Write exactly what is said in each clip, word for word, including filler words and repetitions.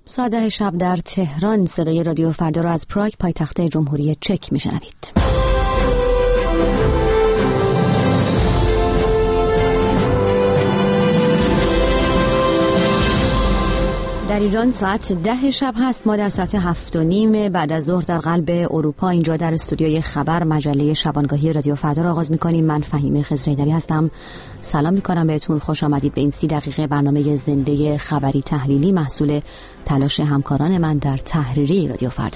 ساعت ده شب در تهران صدای رادیو فردا را از پراگ پایتخت جمهوری چک میشنوید. در ایران ساعت ده شب هست، ما در ساعت هفت و نیم بعد از ظهر در قلب اروپا اینجا در استودیوی خبر مجله شبانگاهی رادیو فردا را آغاز می‌کنیم. من فهیمه خضرایدری هستم. سلام می‌کنم بهتون، خوش آمدید به این سی دقیقه برنامه زنده خبری تحلیلی محصول تلاش همکاران من در تحریری رادیو فردا.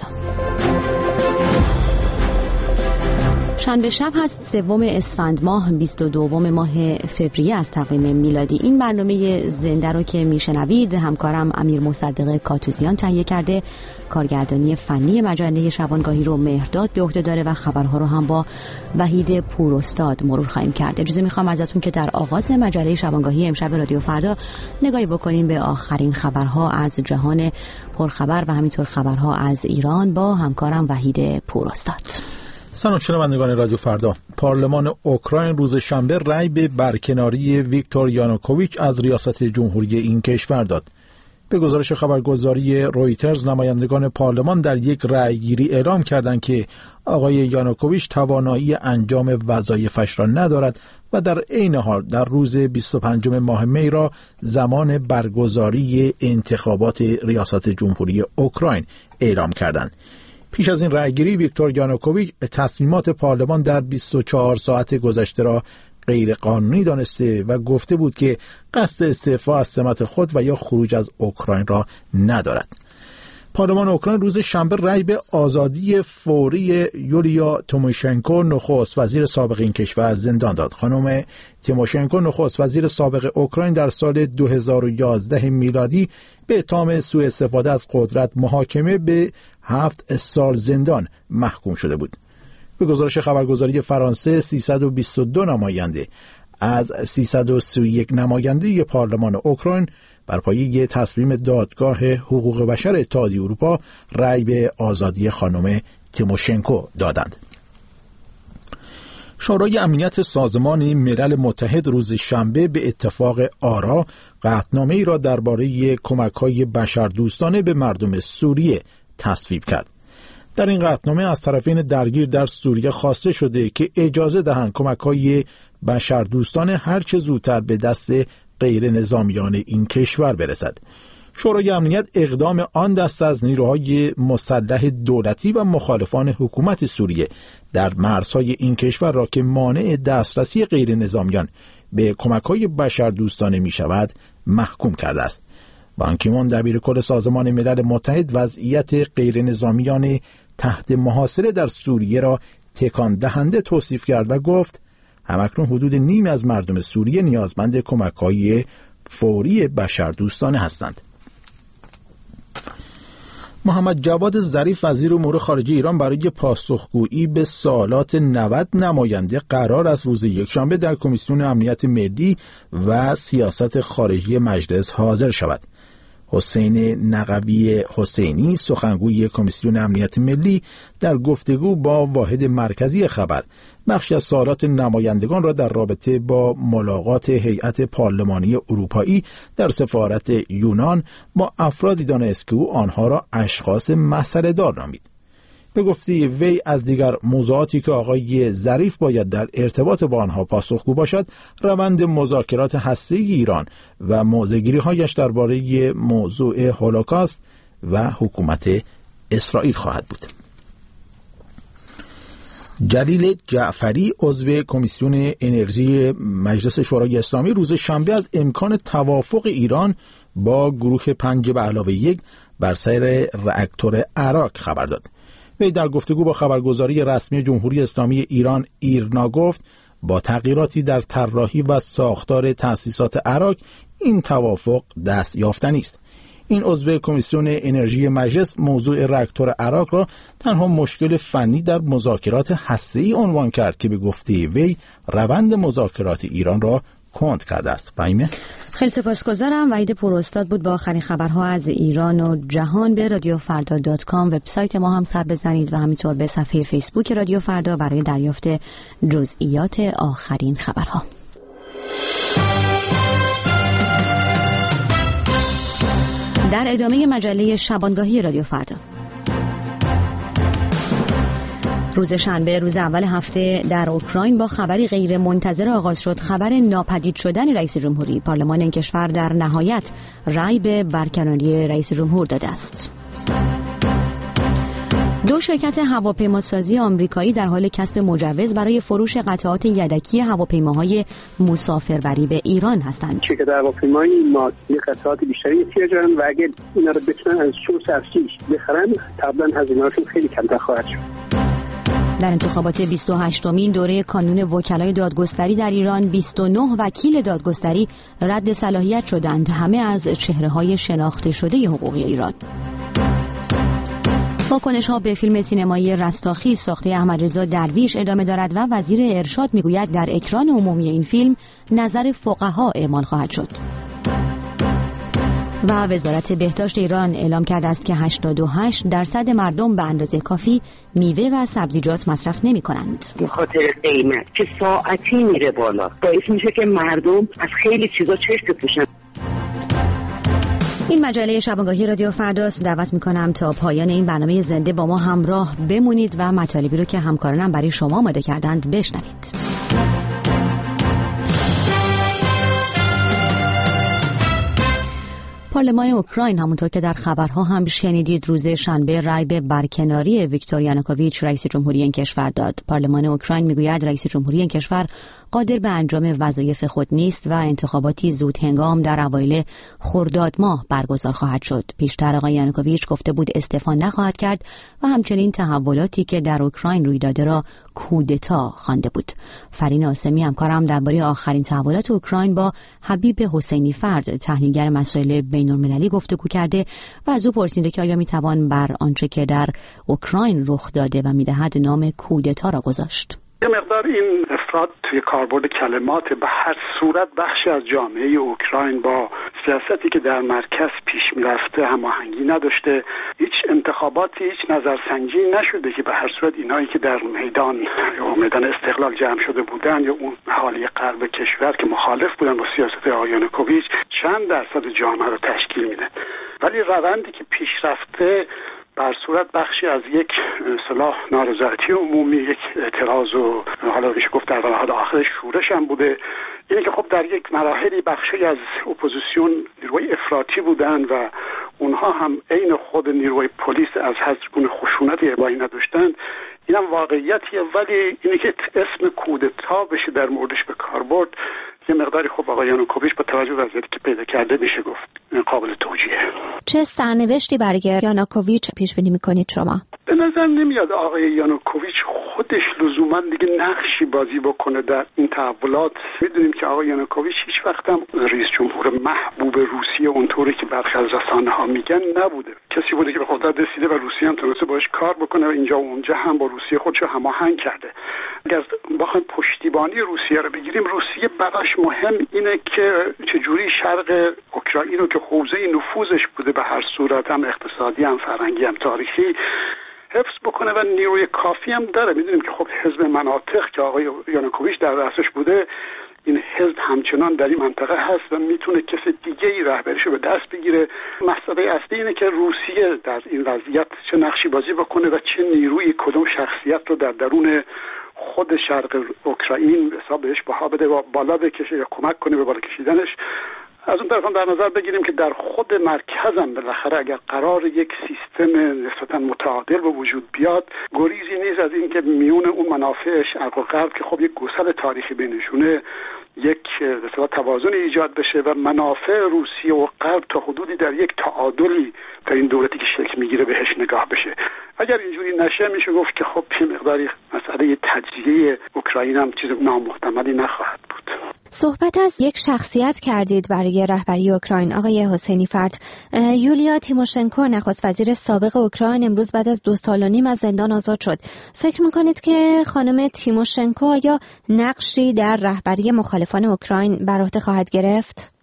شنبه شب هست، سوم اسفند ماه، بیست و دوم ماه فوریه از تقویم میلادی. این برنامه زنده رو که میشنوید همکارم امیر مصدق کاتوزیان تهیه کرده، کارگردانی فنی مجله شبانگاهی رو مهرداد به عهده داره و خبرها رو هم با وحید پوراستاد مرور خواهیم کرد. اجازه میخوام ازتون که در آغاز مجله شبانگاهی امشب رادیو فردا نگاهی بکنیم به آخرین خبرها از جهان پرخبر و همینطور خبرها از ایران با همکارم وحید پوراستاد. سلام شنوندگان رادیو فردا. پارلمان اوکراین روز شنبه رأی به برکناری ویکتور یانوکوویچ از ریاست جمهوری این کشور داد. به گزارش خبرگزاری رویترز، نمایندگان پارلمان در یک رأیگیری اعلام کردند که آقای یانوکوویچ توانایی انجام وظایفش را ندارد و در عین حال در روز بیست و پنجم ماه می را زمان برگزاری انتخابات ریاست جمهوری اوکراین اعلام کردند. پیش از این رأیگیری ویکتور یانوکوویچ تصمیمات پارلمان در بیست و چهار ساعت گذشته را غیر قانونی دانسته و گفته بود که قصد استعفا از سمت خود و یا خروج از اوکراین را ندارد. پارلمان اوکراین روز شنبه رأی به آزادی فوری یولیا توموشنکو، نخست وزیر سابق این کشور، از زندان داد. خانم تیموشنکو، نخست وزیر سابق اوکراین، در سال دو هزار و یازده میلادی به اتهام سوء استفاده از قدرت محاکمه به هفت سال زندان محکوم شده بود. به گزارش خبرگزاری فرانسه، سیصد و بیست و دو نماینده از سیصد و سی و یک نماینده پارلمان اوکراین بر پایه تصمیم دادگاه حقوق بشر اتحادیه اروپا رأی به آزادی خانم تیموشنکو دادند. شورای امنیت سازمان ملل متحد روز شنبه به اتفاق آرا قطعنامه‌ای را درباره کمک‌های بشردوستانه به مردم سوریه تصویب کرد. در این قطعنامه از طرفین درگیر در سوریه خواسته شده که اجازه دهند کمک‌های بشردوستانه هر چه زودتر به دست غیر نظامیان این کشور برسد. شورای امنیت اقدام آن دست از نیروهای مسلح دولتی و مخالفان حکومت سوریه در مرزهای این کشور را که مانع دسترسی غیر نظامیان به کمک‌های بشردوستانه می شود محکوم کرده است. بان کی مون، دبیرکل سازمان ملل متحد، وضعیت غیر نظامیان تحت محاصره در سوریه را تکان دهنده توصیف کرد و گفت همکنون حدود نیم از مردم سوریه نیازمند کمک‌های فوری بشردوستانه هستند. محمد جواد ظریف، وزیر امور خارجه ایران، برای پاسخگویی به سوالات نود نماینده قرار است روز یکشنبه در کمیسیون امنیت ملی و سیاست خارجی مجلس حاضر شود. حسین نقوی حسینی، سخنگوی کمیسیون امنیت ملی، در گفتگو با واحد مرکزی خبر بخشی از سوالات نمایندگان را در رابطه با ملاقات هیئت پارلمانی اروپایی در سفارت یونان با افرادی دانست که او آنها را اشخاص مسئله دار نامید. به گفته وی از دیگر موضوعاتی که آقای ظریف باید در ارتباط با آنها پاسخگو باشد، روند مذاکرات هسته‌ای ایران و موضع‌گیری‌هایش درباره موضوع هولوکاست و حکومت اسرائیل خواهد بود. جلیل جعفری، عضو کمیسیون انرژی مجلس شورای اسلامی، روز شنبه از امکان توافق ایران با گروه پنج به علاوه یک بر سیر راکتور عراق خبر داد. وی در گفتگو با خبرگزاری رسمی جمهوری اسلامی ایران ایرنا گفت با تغییراتی در طراحی و ساختار تأسیسات عراق این توافق دست یافتنی است. این عضو کمیسیون انرژی مجلس موضوع راکتور عراق را تنها مشکل فنی در مذاکرات هسته‌ای عنوان کرد که به گفته وی روند مذاکرات ایران را کند کرده است. فهیمه؟ خیلی سپاسگزارم. وحید پوراستاد بود با آخرین خبرها از ایران و جهان. به رادیو فردا دات کام وبسایت ما هم سر بزنید و همینطور به صفحه فیسبوک رادیو فردا برای دریافت جزئیات آخرین خبرها. در ادامه مجله شبانگاهی رادیو فردا، روز شنبه روز اول هفته در اوکراین با خبری غیر منتظره آغاز شد. خبر ناپدید شدن رئیس جمهوری. پارلمان این کشور در نهایت رأی به برکناری رئیس جمهور داده است. دو شرکت هواپیماسازی آمریکایی در حال کسب مجوز برای فروش قطعات یدکی هواپیماهای مسافربری به ایران هستند. شرکت هواپیمایی ما قطعات بیشتری احتیاج دارن و اگر اینا رو بتونن از سورس اصلیش بخرن طبعا هزینه‌هاشون خیلی کمتر خواهد شد. در انتخابات بیست و هشتمین دوره کانون وکلای دادگستری در ایران بیست و نه وکیل دادگستری رد صلاحیت شدند، همه از چهره‌های شناخته شده حقوقی ایران. واکنش‌ها به فیلم سینمایی رستاخیز ساخته احمدرضا درویش ادامه دارد و وزیر ارشاد میگوید در اکران عمومی این فیلم نظر فقها اعمال خواهد شد. و وزارت بهداشت ایران اعلام کرده است که هشتاد و هشت درصد مردم به اندازه کافی میوه و سبزیجات مصرف نمی کنند. به خاطر قیمت که ساعتی میره بالا باعث میشه که مردم از خیلی چیزا چشم بپوشن. این مجله شبانگاهی رادیو فرداست. دعوت میکنم تا پایان این برنامه زنده با ما همراه بمونید و مطالبی رو که همکارانم برای شما آماده کردند بشنوید. پارلمان اوکراین همونطور که در خبرها هم شنیدید روز شنبه رأی به برکناری ویکتور یانوکوویچ رئیس جمهوری این کشور داد. پارلمان اوکراین میگوید رئیس جمهوری این کشور قادر به انجام وظایف خود نیست و انتخاباتی زود هنگام در اوایل خرداد ماه برگزار خواهد شد. پیشتر آقای یانوکوویچ گفته بود استعفا نخواهد کرد و همچنین تحولاتی که در اوکراین روی داده را کودتا خوانده بود. فرین آسمی همکارم درباره آخرین تحولات اوکراین با حبیب حسینی فرد تحلیلگر مسائل بین‌المللی گفتگو کرده و از او پرسیده که آیا میتوان بر آنچه که در اوکراین رخ داده و میدهد نام کودتا را گذاشت. یه مقدار این افراد توی کاربرد کلمات به هر صورت بخشی از جامعه اوکراین با سیاستی که در مرکز پیش میرفته هماهنگی نداشته. هیچ انتخاباتی، هیچ نظرسنجی نشده که به هر صورت اینایی که در میدان یا میدان استقلال جمع شده بودن یا اون اهالی غرب کشور که مخالف بودن با سیاست آقای یانوکوویچ چند درصد جامعه رو تشکیل میده. ولی روندی که پیش رفته بر صورت بخشی از یک اصطلاح نارضایتی عمومی، یک اعتراض و حالا میشه گفت در حال آخر شورش هم بوده. اینه که خب در یک مراحلی بخشی از اپوزیسیون نیروی افراطی بودن و اونها هم عین خود نیروی پلیس از هر گونه خشونتی ابایی نداشتند. اینم واقعیتیه، ولی اینه که اسم کودتا بشه در موردش به کار برد یه مقداری خب آقای یانوکوویچ با توجه به وضعیتی که پیدا کرده میشه گفت قابل توجیهه. چه سرنوشتی برای یانوکوویچ پیش بینی میکنید شما؟ به نظر نمیاد آقای یانوکوویچ خودش لزوما دیگه نقشی بازی بکنه در این تحولات. میدونیم که آقای یانوکوویچ هیچ وقت هم رئیس جمهور محبوب روسیه اونطوری که برخی از رسانه‌ها میگن نبوده. کسی بوده که به قدرت رسیده و روسیه هم تونسته باش کار بکنه و اینجا و اونجا هم با روسیه خودش هماهنگ کرده. اگر بخوایم پشتیبانی روسیه رو بگیریم، روسیه براش مهم اینه که چجوری شرق اوکراین رو که حوزه نفوذش بوده به هر صورت، هم اقتصادی هم فرهنگی هم تاریخی، حفظ بکنه و نیروی کافی هم داره. میدونیم که خب حزب مناطق که آقای یانوکوویچ در رأسش بوده، این حزب همچنان در این منطقه هست و میتونه کسی دیگه ای رهبریشو به دست بگیره. مسئله اصلی اینه که روسیه در این وضعیت چه نقشی بازی بکنه و چه نیروی کدوم شخصیت رو در درون خود شرق اوکراین حساب بهش بها بده و بالا بکشه یا کمک کنه به بالا کشیدنش. از اون طرف هم در نظر بگیریم که در خود مرکز هم بالاخره اگر قرار یک سیستم نسبتا متعادل به وجود بیاد، گریزی نیست از این که میون اون منافع شرق و غرب که خب یک گسل تاریخی بینشونه یک مثلا توازن ایجاد بشه و منافع روسیه و غرب تا حدودی در یک تعادلی در این دولتی که شکل میگیره بهش نگاه بشه. اگر اینجوری نشه میشه گفت که خب یه مقداری مسئله تجزیه اوکراین هم چیز نامحتملی نخواهد بود. صحبت از یک شخصیت کردید برای رهبری اوکراین، آقای حسینی فرد. یولیا تیموشنکو نخست وزیر سابق اوکراین امروز بعد از دو سال و نیم از زندان آزاد شد. فکر میکنید که خانم تیموشنکو آیا نقشی در رهبری مخالفان اوکراین بر عهده خواهد گرفت؟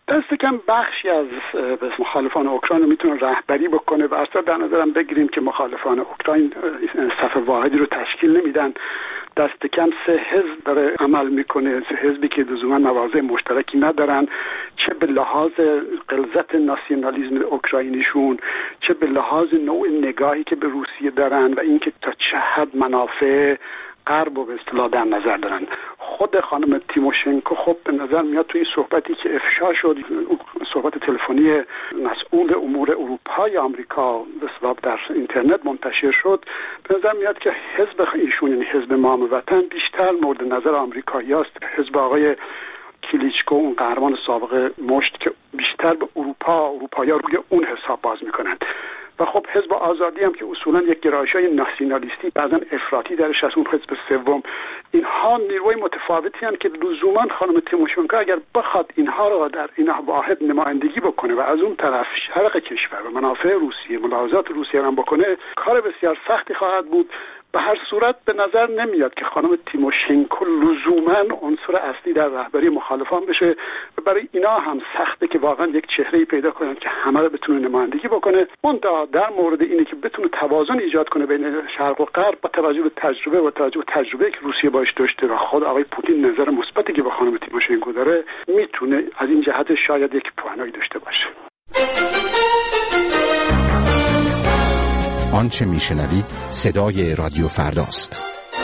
دست کم بخشی از مخالفان اوکراین رو میتونه رهبری بکنه و اصلا در نظرم بگیریم که مخالفان اوکراین صف واحدی رو تشکیل نمیدن. دست کم سه حزب داره عمل میکنه، سه حزبی که لزوما مواضع مشترکی ندارن، چه به لحاظ غلظت ناسیونالیسم اوکراینیشون، چه به لحاظ نوع نگاهی که به روسیه دارن و اینکه تا چه حد منافع غرب و به اصطلاح در نظر دارن. خود خانم تیموشنکو خب به نظر میاد توی صحبتی که افشا شد، صحبت تلفنی مسئول امور اروپای آمریکا به اصطلاح در اینترنت منتشر شد، به نظر میاد که حزب ایشون یعنی حزب مام وطن بیشتر مورد نظر آمریکایی است. حزب آقای کلیچکو اون قهرمان سابق مشت که بیشتر به اروپا اروپایی‌ها روی اون حساب باز میکنند. و خب حزب آزادی هم که اصولا یک گرایش‌های ناسیونالیستی بعضا افراطی درش از اون حزب سوم، اینها نیروی متفاوتی هستند که لزوما خانم تیموشنکو اگر بخواد اینها رو در این واحد نمایندگی بکنه و از اون طرف شرق کشور و منافع روسیه ملاحظات روسیه هم بکنه، کار بسیار سختی خواهد بود. به هر صورت به نظر نمیاد که خانم تیموشنکو لزوما عنصر اصلی در رهبری مخالفان بشه و برای اینا هم سخته که واقعا یک چهره‌ای پیدا کنن که همه رو بتونه نمایندگی بکنه. منتها در مورد اینه که بتونه توازن ایجاد کنه بین شرق و غرب با توجه به تجربه و توجه به تجربه که روسیه باش داشته و خود آقای پوتین نظر مثبتی که به خانم تیموشنکو داره، میتونه از این جهت شاید یک پوانایی داشته باشه. آنچه میشنوید صدای رادیو فرداست.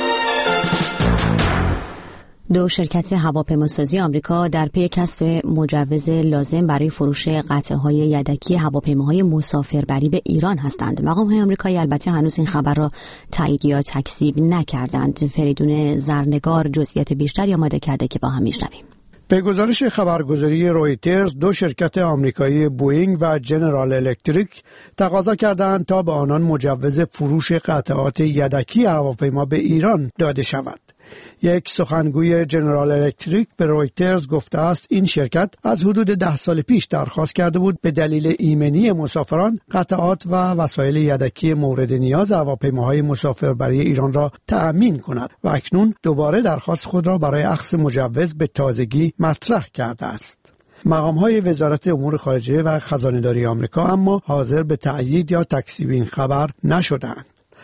دو شرکت هواپیماسازی آمریکا در پی کسب مجوز لازم برای فروش قطعه‌های یدکی هواپیماهای مسافربری به ایران هستند. مقام‌های آمریکایی البته هنوز این خبر را تایید یا تکذیب نکردند. فریدون زرنگار جزئیات بیشتری آماده کرده که با هم میشنویم. به گزارش خبرگزاری رویترز، دو شرکت آمریکایی بوئینگ و جنرال الکتریک تقاضا کردند تا به آنان مجوز فروش قطعات یدکی هواپیما به ایران داده شود. یک سخنگوی جنرال الکتریک به رویترز گفته است این شرکت از حدود ده سال پیش درخواست کرده بود به دلیل ایمنی مسافران قطعات و وسایل یدکی مورد نیاز هواپیماهای مسافربری ایران را تأمین کند و اکنون دوباره درخواست خود را برای اخذ مجوز به تازگی مطرح کرده است. مقام‌های وزارت امور خارجه و خزانه‌داری آمریکا اما حاضر به تأیید یا تکذیب این خبر نشدند.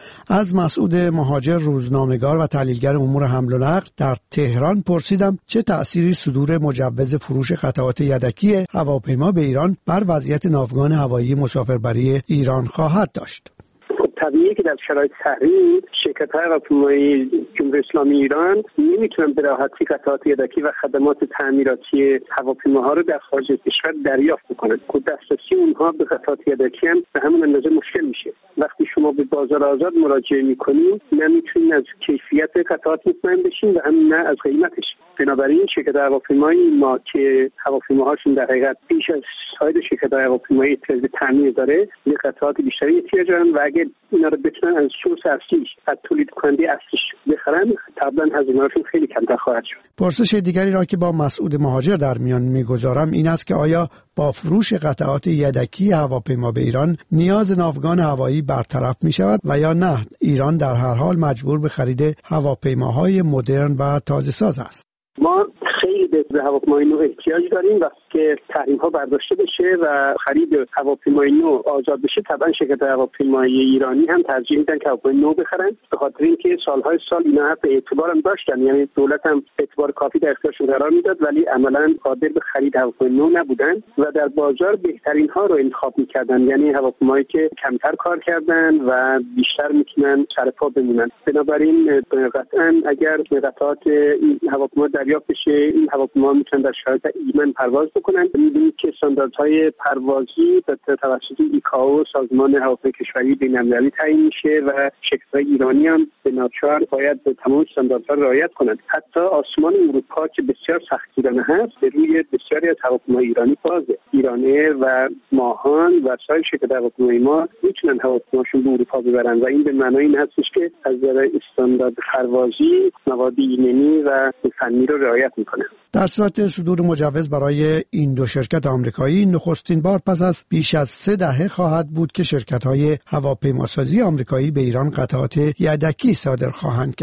از مسعود مهاجر، روزنامه‌نگار و تحلیلگر امور حمل و نقل در تهران پرسیدم چه تأثیری صدور مجوز فروش قطعات یدکی هواپیما به ایران بر وضعیت ناوگان هوایی مسافربری ایران خواهد داشت. طبیعیه که در شرایط تحریم شرکت‌های هواپیمایی جمهوری اسلامی ایران نمیتونن به راحتی قطعات یدکی و خدمات تعمیراتی هواپیماها رو در خارج کشور دریافت بکنن. دسترسی اونها به قطعات یدکی هم به همون اندازه مشکل میشه. وقتی شما به بازار آزاد مراجعه میکنید، نه میتونید از کیفیت قطعات مطمئن بشین و هم نه از قیمتش. بنابراین شرکت هواپیمایی ما که هواپیماهاشون در حقیقت بیش از سایر شرکت هواپیمایی احتیاج تعمیر داره، به قطعات بیشتری احتیاج دارن و اگر اینا رو بتونن از سورس اصلیش، از تولید کننده اصلیش بخرن، طبعا هزینه‌هاشون خیلی کمتر خواهد شد. پرسش دیگری را که با مسعود مهاجر در میان میگذارم این است که آیا با فروش قطعات یدکی هواپیما به ایران نیاز ناوگان هوایی برطرف می شود و یا نه ایران در هر حال مجبور به خرید هواپیماهای مدرن و تازه ساز است؟ ما خیلی به هواپیمای نو احتیاج داریم. وقتی که تحریم ها برداشته بشه و خرید هواپیمای نو آزاد بشه، طبعا شرکت هواپیمایی ایرانی هم ترجیح میدن که هواپیمای نو بخرن، به خاطر اینکه سالهای سال اینا حق اعتبار هم داشتن، یعنی دولت هم اعتبار کافی در اختیارشون قرار میداد، ولی عملا قادر به خرید هواپیمای نو نبودن و در بازار بهترین ها رو انتخاب میکردن، یعنی هواپیمایی که کمتر کار کردن و بیشتر میتونن سر پا بمونن. بنابراین قطعا اگر قطعات این هواپیما دریافت بشه، این هواپیما میتونن در شرایط ایمن پرواز بکنن. می‌بینید که استانداردهای پروازی به توسط ایکائو، سازمان هواپیمای کشوری بین‌المللی تعیین میشه و شرکت‌های ایرانی هم به ناچار باید به تمام استانداردها رعایت کنند. حتی آسمان اروپا که بسیار سختگیرانه هست، به روی بسیاری از هواپیماهای ایرانی بازه. ایرانه و ماهان و سایر شرکت هواپیمایی ما میتونن هواپیماشون به اروپا ببرن و این به معنای این هستش که از نظر استاندارد پروازی مواد ایمنی و فنی رو رعایت میکنه. در صورت صدور مجوز برای این دو شرکت آمریکایی، نخستین بار پس از بیش از سه دهه خواهد بود که شرکت‌های هواپیماسازی آمریکایی به ایران قطعات یدکی صادر خواهند کرد.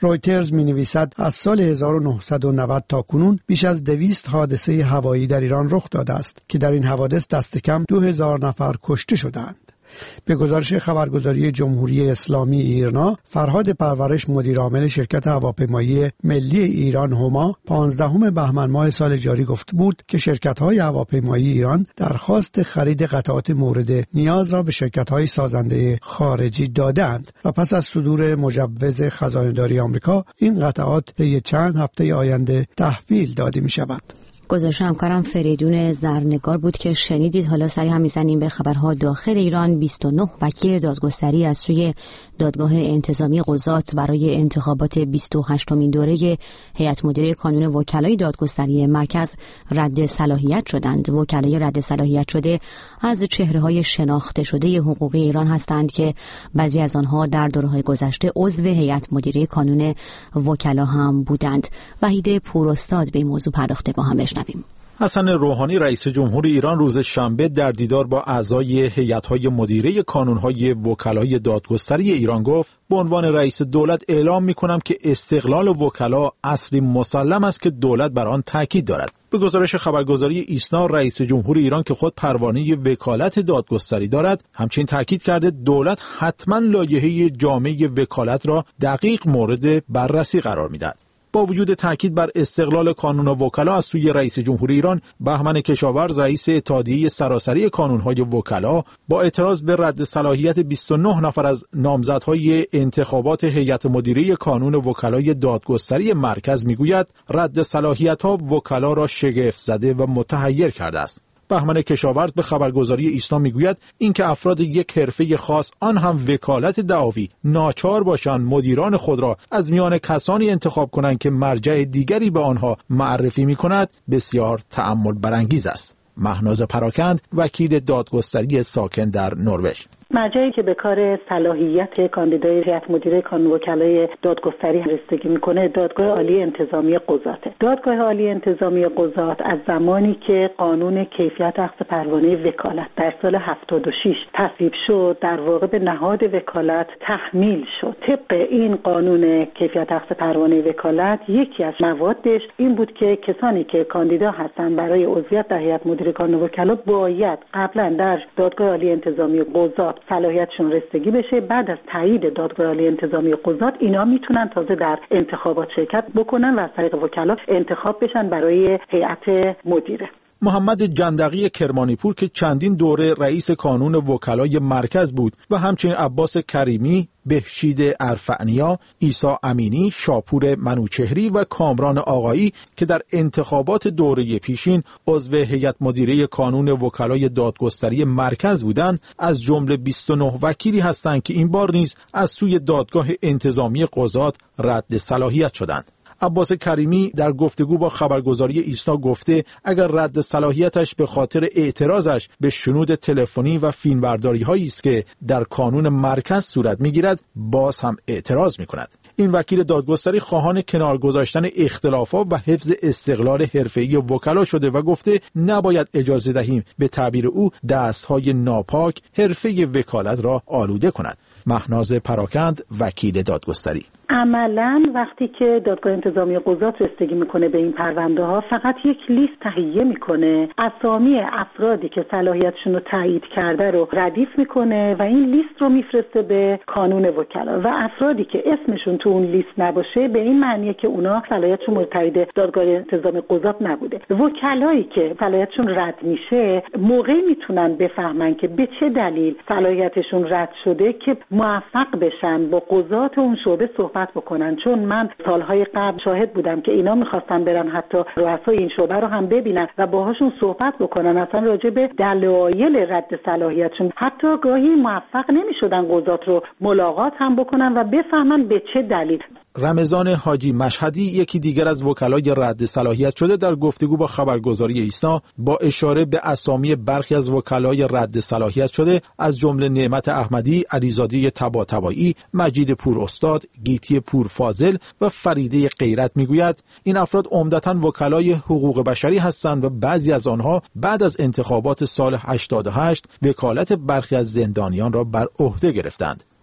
رویترز می‌نویسد از سال هزار و نهصد و نود تا کنون بیش از دویست حادثه هوایی در ایران رخ داده است که در این حوادث دست کم دو هزار نفر کشته شدند. به گزارش خبرگزاری جمهوری اسلامی ایرنا، فرهاد پرورش مدیر عامل شرکت هواپیمایی ملی ایران هما پانزدهم بهمن ماه سال جاری گفته بود که شرکت‌های هواپیمایی ایران درخواست خرید قطعات مورد نیاز را به شرکت‌های سازنده خارجی دادند و پس از صدور مجوز خزانه‌داری آمریکا این قطعات طی چند هفته آینده تحویل داده می‌شود. گزارش همکارم فریدون زرنگار بود که شنیدید. حالا سری هم میزنیم به خبرها داخل ایران. بیست و نه وکیل دادگستری از سوی دادگاه انتظامی قضات برای انتخابات بیست و هشتمین دوره هیئت مدیره کانون وکلای دادگستری مرکز رد صلاحیت شدند. وکلای رد صلاحیت شده از چهره‌های شناخته شده حقوقی ایران هستند که بعضی از آنها در دوره‌های گذشته عضو هیئت مدیره کانون وکلا هم بودند. وحید پوراستاد به این موضوع پرداخته، با هم بشنویم. حسن روحانی رئیس جمهور ایران روز شنبه در دیدار با اعضای هیئت‌های مدیره کانون‌های وکلای دادگستری ایران گفت: به عنوان رئیس دولت اعلام می‌کنم که استقلال وکلا اصلی مسلم است که دولت بر آن تاکید دارد. به گزارش خبرگزاری ایسنا، رئیس جمهور ایران که خود پروانه وکالت دادگستری دارد، همچنین تاکید کرده دولت حتما لایحه جامع وکالت را دقیق مورد بررسی قرار می‌دهد. با وجود تاکید بر استقلال کانون وکلا از سوی رئیس جمهور ایران، بهمن کشاورز رئیس اتحادیه سراسری کانون‌های وکلا با اعتراض به رد صلاحیت بیست و نه نفر از نامزدهای انتخابات هیئت مدیره کانون وکلای دادگستری مرکز میگوید رد صلاحیت‌ها وکلا را شگفت زده و متحیر کرده است. بهمن کشاورز به خبرگزاری ایسنا میگوید اینکه افراد یک حرفه خاص، آن هم وکالت دعاوی، ناچار باشند مدیران خود را از میان کسانی انتخاب کنند که مرجع دیگری به آنها معرفی میکند، بسیار تأمل برانگیز است. مهناز پراکند، وکیل دادگستری ساکن در نروژ: مرجعی که به کار صلاحیت کاندیدای هیئت مدیره کانون وکلای دادگستری رسیدگی میکنه دادگاه عالی انتظامی قضاته. دادگاه عالی انتظامی قضات از زمانی که قانون کیفیت اخذ پروانه وکالت در سال هفتاد و شش تصویب شد، در واقع به نهاد وکالت تحمیل شد. طبق این قانون کیفیت اخذ پروانه وکالت یکی از موادش این بود که کسانی که کاندیدا هستند برای عضویت در هیئت مدیره کانون وکلا باید قبلا در دادگاه عالی انتظامی قضات صلاحیتشون رسیدگی بشه. بعد از تایید دادگاه عالی انتظامی قضات اینا میتونن تازه در انتخابات شرکت بکنن و از طریق وکلا انتخاب بشن برای هیئت مدیره. محمد جندقی کرمانیپور که چندین دوره رئیس کانون وکلای مرکز بود و همچنین عباس کریمی، بهشید ارفعنیا، عیسی امینی، شاپور منوچهری و کامران آقایی که در انتخابات دوره پیشین عضو هیئت مدیره کانون وکلای دادگستری مرکز بودند، از جمله بیست و نه وکیلی هستند که این بار نیز از سوی دادگاه انتظامی قضات رد صلاحیت شدند. عباس کریمی در گفتگو با خبرگزاری ایسنا گفته اگر رد صلاحیتش به خاطر اعتراضش به شنود تلفنی و فیلمبرداری هایی است که در کانون مرکز صورت میگیرد، باز هم اعتراض میکند. این وکیل دادگستری خواهان کنار گذاشتن اختلافات و حفظ استقلال حرفه‌ای وکلا شده و گفته نباید اجازه دهیم به تعبیر او دستهای ناپاک حرفه وکالت را آلوده کند. مهناز پراکند، وکیل دادگستری: عملاً وقتی که دادگاه انتظامی قضات رسیدگی میکنه به این پرونده ها فقط یک لیست تهیه میکنه، اسامی افرادی که صلاحیتشون رو تایید کرده رو ردیف میکنه و این لیست رو میفرسته به کانون وکلا و افرادی که اسمشون تو اون لیست نباشه به این معنیه که اونا صلاحیتشون مورد تایید دادگاه انتظامی قضات نبوده. وکلایی که صلاحیتشون رد میشه موقعی میتونن بفهمن که به چه دلیل صلاحیتشون رد شده که موفق بشن با قضات اون شعبه صحبت بکنن. چون من سالهای قبل شاهد بودم که اینا میخواستن برن حتی رؤسای این شعبه رو هم ببینن و باهاشون صحبت بکنن اصلا راجع به دلایل رد صلاحیتشون. حتی گاهی موفق نمیشدن قضات رو ملاقات هم بکنن و بفهمن به چه دلیل. رمضان حاجی مشهدی، یکی دیگر از وکلای رد صلاحیت شده، در گفتگو با خبرگزاری ایسنا با اشاره به اسامی برخی از وکلای رد صلاحیت شده از جمله نعمت احمدی، علیزاده طباطبایی، مجید پور استاد، گیتی پور فاضل و فریده غیرت میگوید این افراد عمدتاً وکلای حقوق بشری هستند و بعضی از آنها بعد از انتخابات سال هشتاد و هشت وکالت برخی از زندانیان را بر عهده گرفتند.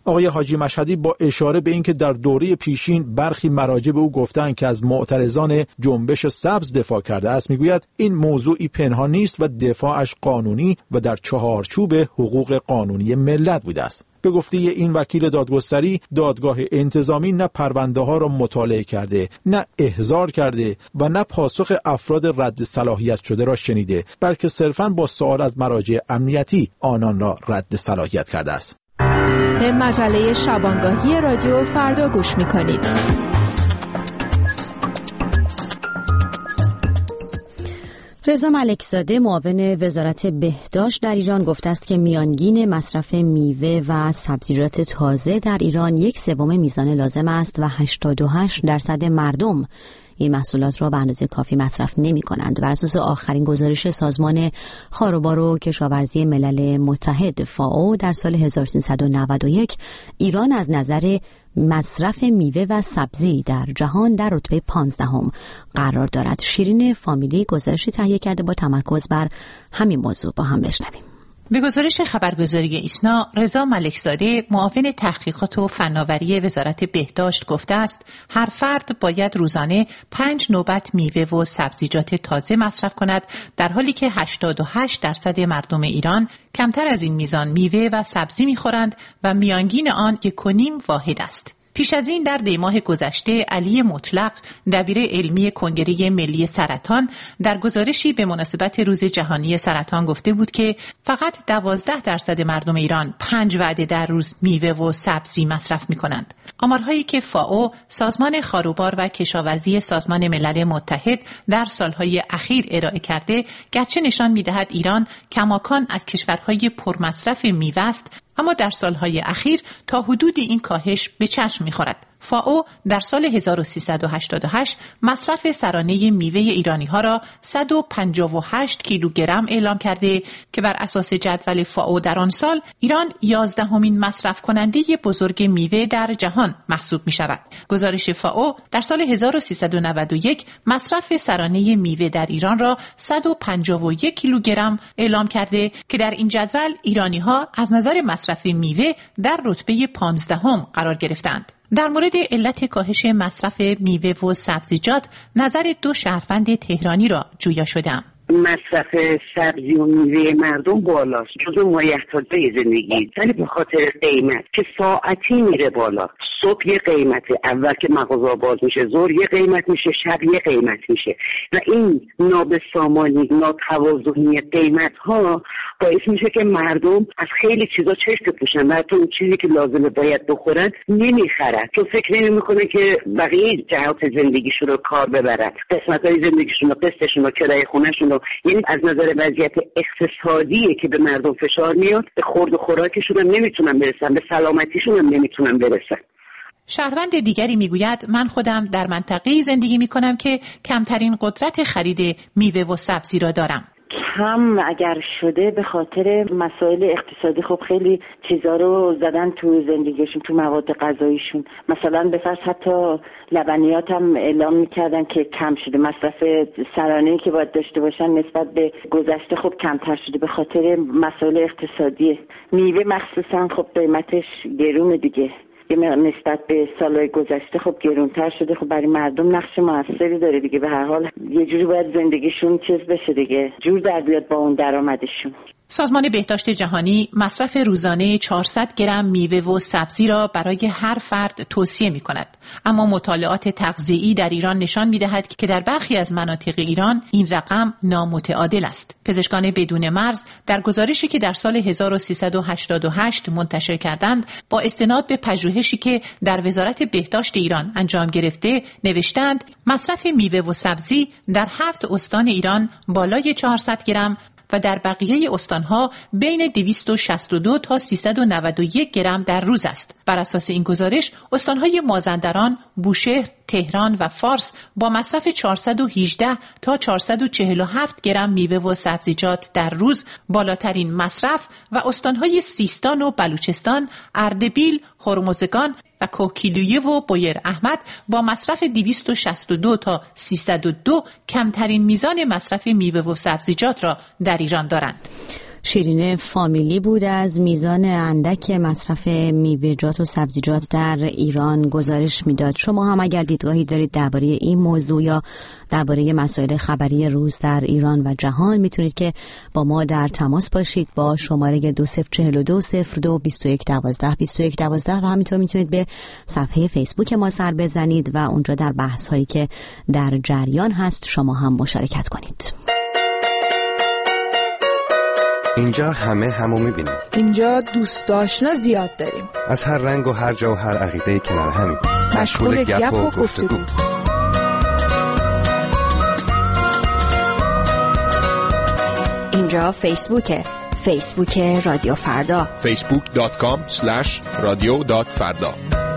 آقای حاجی مشهدی با اشاره به اینکه در دوره پیشین برخی مراجع به او گفتند که از معترضان جنبش سبز دفاع کرده است، میگوید این موضوعی پنهان نیست و دفاعش قانونی و در چهارچوب حقوق قانونی ملت بوده است. به گفته این وکیل دادگستری، دادگاه انتظامی نه پرونده ها را مطالعه کرده، نه احضار کرده و نه پاسخ افراد رد صلاحیت شده را شنیده، بلکه صرفاً با سوال از مراجع امنیتی آنان را رد صلاحیت کرده است. به مجله شبانگاهی رادیو فردا گوش می‌کنید. رضا ملکزاده معاون وزارت بهداشت در ایران گفته است که میانگین مصرف میوه و سبزیجات تازه در ایران یک سوم میزان لازم است و هشتاد و هشت درصد مردم این محصولات را به اندازه کافی مصرف نمی کنند. بر اساس آخرین گزارش سازمان خاروبار و کشاورزی ملل متحد فائو در سال هزار و سیصد و نود و یک ایران از نظر مصرف میوه و سبزی در جهان در رتبه پانزدهم قرار دارد. شیرین فامیلی گزارشی تهیه کرده با تمرکز بر همین موضوع، با هم بشنویم. به گزارش خبرگزاری ایسنا، رضا ملکزاده معاون تحقیقات و فناوری وزارت بهداشت گفته است هر فرد باید روزانه پنج نوبت میوه و سبزیجات تازه مصرف کند، در حالی که هشتاد و هشت درصد مردم ایران کمتر از این میزان میوه و سبزی میخورند و میانگین آن یک و نیم واحد است. پیش از این در دیماه گذشته علی مطلق دبیر علمی کنگره ملی سرطان در گزارشی به مناسبت روز جهانی سرطان گفته بود که فقط دوازده درصد مردم ایران پنج وعده در روز میوه و سبزی مصرف می کنند. آمارهایی که فائو سازمان خاروبار و کشاورزی سازمان ملل متحد در سالهای اخیر ارائه کرده گرچه نشان می دهد ایران کماکان از کشورهای پرمصرف میوه است، اما در سالهای اخیر تا حدودی این کاهش به چشم می‌خورد. فائو در سال هزار و سیصد و هشتاد و هشت مصرف سرانه میوه ایرانی ها را صد و پنجاه و هشت کیلوگرم اعلام کرده که بر اساس جدول فائو در آن سال ایران یازدهمین مصرف کننده بزرگ میوه در جهان محسوب می شود. گزارش فائو در سال هزار و سیصد و نود و یک مصرف سرانه میوه در ایران را صد و پنجاه و یک کیلوگرم اعلام کرده که در این جدول ایرانی ها از نظر مصرف میوه در رتبه پانزدهم قرار گرفتند. در مورد علت کاهش مصرف میوه و سبزیجات نظر دو شهروند تهرانی را جویا شدم. مصرف سبزی و میوه مردم بالاست، جزو مایحتاجه زندگی، ولی به خاطر قیمت که ساعتی میره بالا. صبح یه قیمته، اول که مغازه باز میشه ظهر یه قیمت میشه، شب یه قیمت میشه و این نابسامانی، ناتوازنی قیمت ها باعث میشه که مردم از خیلی چیزا چشم بپوشن و حتی اون چیزی که لازمه باید بخورن نمیخرن، چون فکر نمیکنه که بقیه جهات زندگیشون رو کار ببرن، قسمت‌های زندگیشون رو، قسطشون رو، کرایه خونه‌شون رو. یعنی از نظر وضعیت اقتصادیه که به مردم فشار میاد، به خورد و خوراکشون هم نمیتونن برسن، به سلامتیشون هم نمیتونن برسن. شهروند دیگری میگوید من خودم در منطقه‌ای زندگی میکنم که کمترین قدرت خرید میوه و سبزی را دارم. هم اگر شده به خاطر مسائل اقتصادی، خب خیلی چیزا رو زدن تو زندگیشون، تو مواد غذاییشون. مثلا به فرض حتی لبنیات هم اعلام میکردن که کم شده، مصرف سرانه‌ای که باید داشته باشن نسبت به گذشته خب کمتر شده به خاطر مسائل اقتصادی. میوه مخصوصا خب قیمتش گرونه دیگه، نسبت به سالهای گذشته خب گرونتر شده. خب برای مردم نقش موثری داره دیگه، به هر حال یه جوری باید زندگیشون چیز بشه دیگه، جور در بیاد با اون درآمدشون. سازمان بهداشت جهانی مصرف روزانه چهارصد گرم میوه و سبزی را برای هر فرد توصیه می کند. اما مطالعات تغذیه‌ای در ایران نشان می دهد که در برخی از مناطق ایران این رقم نامتعادل است. پزشکان بدون مرز در گزارشی که در سال هزار و سیصد و هشتاد و هشت منتشر کردند با استناد به پژوهشی که در وزارت بهداشت ایران انجام گرفته نوشتند مصرف میوه و سبزی در هفت استان ایران بالای چهارصد گرم و در بقیه استانها بین دویست و شصت و دو تا سیصد و نود و یک گرم در روز است. بر اساس این گزارش استانهای مازندران، بوشهر، تهران و فارس با مصرف چهارصد و هجده تا چهارصد و چهل و هفت گرم میوه و سبزیجات در روز بالاترین مصرف و استانهای سیستان و بلوچستان، اردبیل، هرمزگان و کوکیلویه و بویر احمد با مصرف دویست و شصت و دو تا سیصد و دو کمترین میزان مصرف میوه و سبزیجات را در ایران دارند. شیرین فامیلی بود از میزان اندک مصرف میوه‌جات و سبزیجات در ایران گزارش میداد. شما هم اگر دیدگاهی دارید درباره این موضوع یا درباره مسائل خبری روز در ایران و جهان، میتونید که با ما در تماس باشید با شماره دو صفر چهل و دو صفر دو بیست و یک دوازده بیست و یک دوازده و همینطور میتونید به صفحه فیسبوک ما سر بزنید و اونجا در بحث هایی که در جریان هست شما هم مشارکت کنید. اینجا همه همو میبینیم. اینجا دوست آشنا زیاد داریم. از هر رنگ و هر جا و هر عقیده کنار همیم. مشغول گپ و گفتگو. اینجا فیسبوکه. فیسبوک رادیو فردا. فیسبوک دات کام اسلش رادیو دات فردا.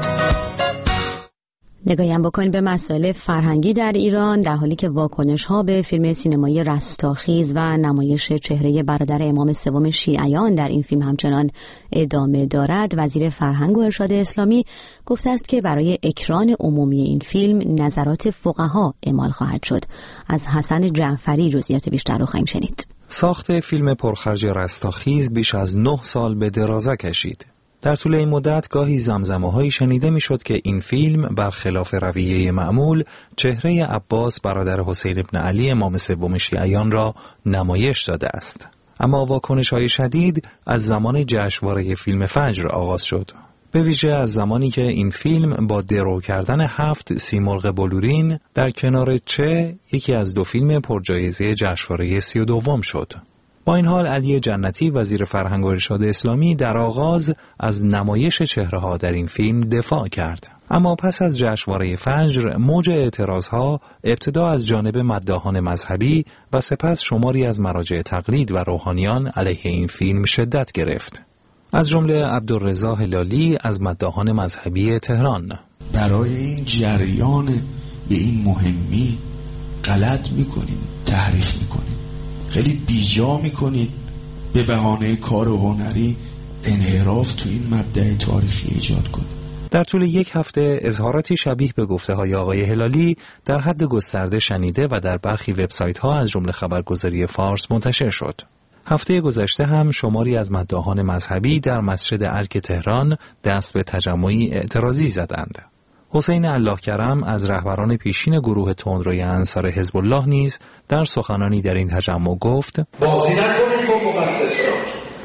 نگاهی هم بکنیم به مسائل فرهنگی در ایران، در حالی که واکنش ها به فیلم سینمایی رستاخیز و نمایش چهره برادر امام سوم شیعیان در این فیلم همچنان ادامه دارد. وزیر فرهنگ و ارشاد اسلامی گفته است که برای اکران عمومی این فیلم نظرات فقها اعمال خواهد شد. از حسن جعفری جزئیات بیشتر رو خواهیم شنید. ساخت فیلم پرخرج رستاخیز بیش از نه سال به درازا کشید. در طول این مدت گاهی زمزمه‌هایی شنیده میشد که این فیلم برخلاف رویه معمول چهره عباس برادر حسین ابن علی امام سوم شیعیان را نمایش داده است. اما واکنش‌های شدید از زمان جشنواره فیلم فجر آغاز شد. به ویژه از زمانی که این فیلم با درو کردن هفت سیمرغ بلورین در کنار چه یکی از دو فیلم پرجایزه جشنواره سی و دوم شد. با این حال علی جنتی وزیر فرهنگ و ارشاد اسلامی در آغاز از نمایش چهره‌ها در این فیلم دفاع کرد. اما پس از جشنواره فجر موج اعتراضها ابتدا از جانب مداحان مذهبی و سپس شماری از مراجع تقلید و روحانیان علیه این فیلم شدت گرفت. از جمله عبدالرضا هلالی از مداحان مذهبی تهران: برای این جریان به این مهمی غلط میکنین، تحریف میکنین، خیلی بیجا میکنین، به بهانه کار هنری انحراف تو این مبدأ تاریخی ایجاد کنین. در طول یک هفته اظهاراتی شبیه به گفته های آقای هلالی در حد گسترده شنیده و در برخی وبسایت ها از جمله خبرگزاری فارس منتشر شد. هفته گذشته هم شماری از مداحان مذهبی در مسجد ارک تهران دست به تجمعی اعتراضی زدند. حسین الله کرم از رهبران پیشین گروه تندروی انصار حزب الله نیز در سخنانی در این تجمع گفت: بازی نکنید با مقدس را.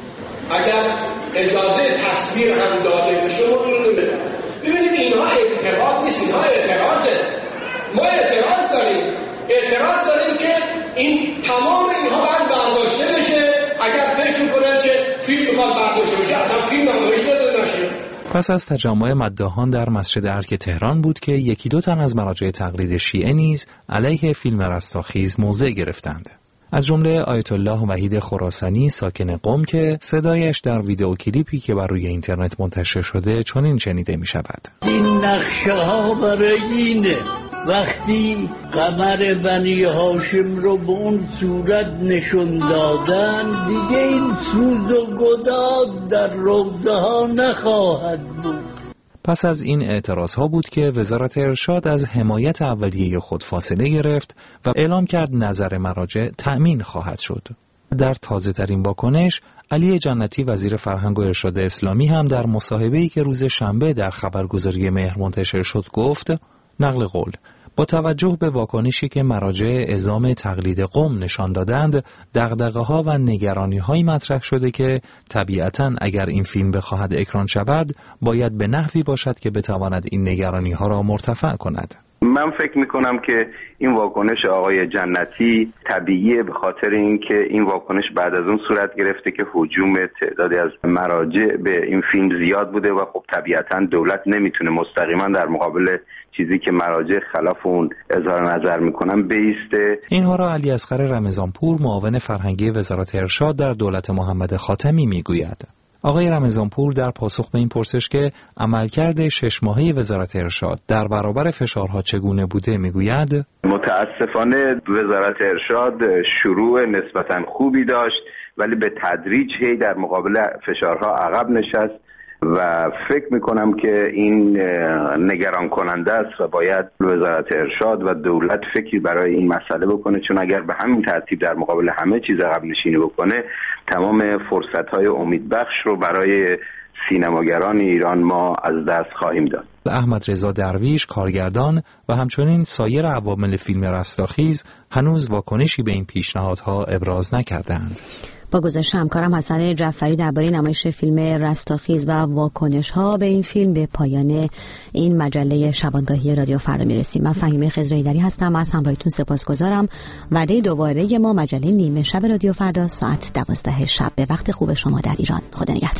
اگر اجازه تصویر هم داده بشه ما رو بدید. ببینید اینها اعتراض نیست، اینها اعتراضه. ما اعتراض داریم. اعتراض داریم که این تمام اینها باید برداشته بشه. اگر فکر میکنن که فیلم میخواد برداشته بشه اصلا فیلم نمایش داده نشه. پس از تجمع مداحان در مسجد ارک تهران بود که یکی دو تن از مراجع تقلید شیعه نیز علیه فیلم رستاخیز موضع گرفتند. از جمله آیت الله وحید خراسانی ساکن قم که صدایش در ویدئو کلیپی که بر روی اینترنت منتشر شده چنین شنیده می شود: این نقشه ها برای اینه وقتی قمر بنی هاشم رو به اون صورت نشون دادن دیگه این سوز و گداز در روضه ها نخواهد بود. پس از این اعتراض ها بود که وزارت ارشاد از حمایت اولیه خود فاصله گرفت و اعلام کرد نظر مراجع تأمین خواهد شد. در تازه ترین واکنش علی جنتی وزیر فرهنگ و ارشاد اسلامی هم در مصاحبه‌ای که روز شنبه در خبرگزاری مهر منتشر شد گفت: نقل قول: با توجه به واکنشی که مراجع اعزام تقلید قم نشان دادند، دغدغه‌ها و نگرانی‌هایی مطرح شده که طبیعتاً اگر این فیلم بخواهد اکران شود، باید به نحوی باشد که بتواند این نگرانی‌ها را مرتفع کند. من فکر میکنم که این واکنش آقای جنتی طبیعیه، به خاطر اینکه این واکنش بعد از اون صورت گرفته که هجوم تعدادی از مراجع به این فیلم زیاد بوده و خب طبیعتاً دولت نمیتونه مستقیما در مقابل چیزی که مراجع خلاف اون اظهار نظر میکنن بیسته. اینها را علی اصغر رمضانپور معاون فرهنگی وزارت ارشاد در دولت محمد خاتمی میگوید. آقای رمضانپور در پاسخ به این پرسش که عملکرد شش ماهه وزارت ارشاد در برابر فشارها چگونه بوده میگوید: متاسفانه وزارت ارشاد شروع نسبتاً خوبی داشت ولی به تدریج هی در مقابل فشارها عقب نشست و فکر میکنم که این نگران کننده است و باید وزارت ارشاد و دولت فکری برای این مسئله بکنه، چون اگر به همین ترتیب در مقابل همه چیز عقب نشینی بکنه تمام فرصت‌های امیدبخش رو برای سینماگران ایران ما از دست خواهیم داد. احمد رضا درویش کارگردان و همچنین سایر عوامل فیلم رستاخیز هنوز واکنشی به این پیشنهادها ابراز نکردند. با گزارش همکارم حسن جعفری درباره نمایش فیلم رستاخیز و واکنش‌ها به این فیلم به پایان این مجله شبانگاهی رادیو فردا میرسیم. من فهیمه خضرایی‌دری هستم، از همراهیتون سپاسگزارم. وعده دوباره ما مجله نیمه شب رادیو فردا ساعت دوازده شب به وقت خوب شما در ایران. خدا نگهدار.